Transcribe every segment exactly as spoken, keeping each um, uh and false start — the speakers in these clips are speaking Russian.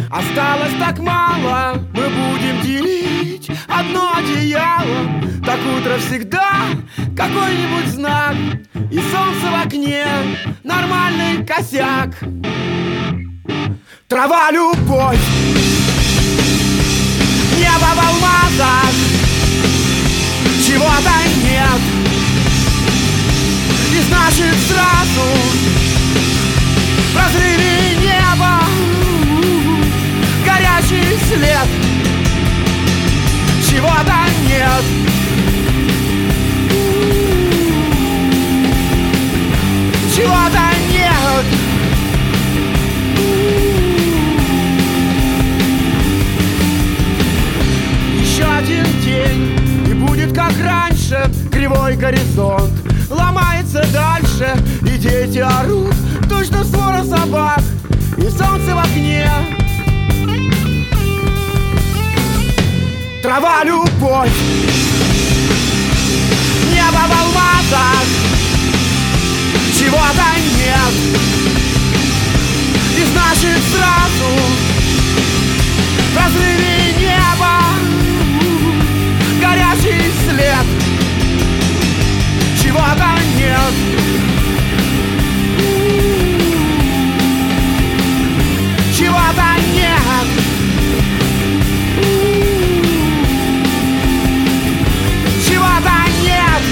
Осталось так мало, мы будем делить одно одеяло. Так утро всегда какой-нибудь знак, и солнце в окне нормальный косяк. Трава, любовь, небо в алмазах, чего-то нет, и значит сразу в разрыве неба горячий след. Чего-то нет, чего-то нет. Еще один день, и будет как раньше. Кривой горизонт ломается дальше, и дети орут, точно свора собак, и солнце в окне. Трава, любовь, небо в алмазах, чего-то нет, и значит сразу в разрыве неба горячий след. Чего-то нет, чего-то нет, чего-то нет.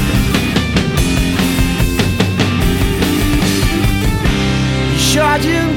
Еще один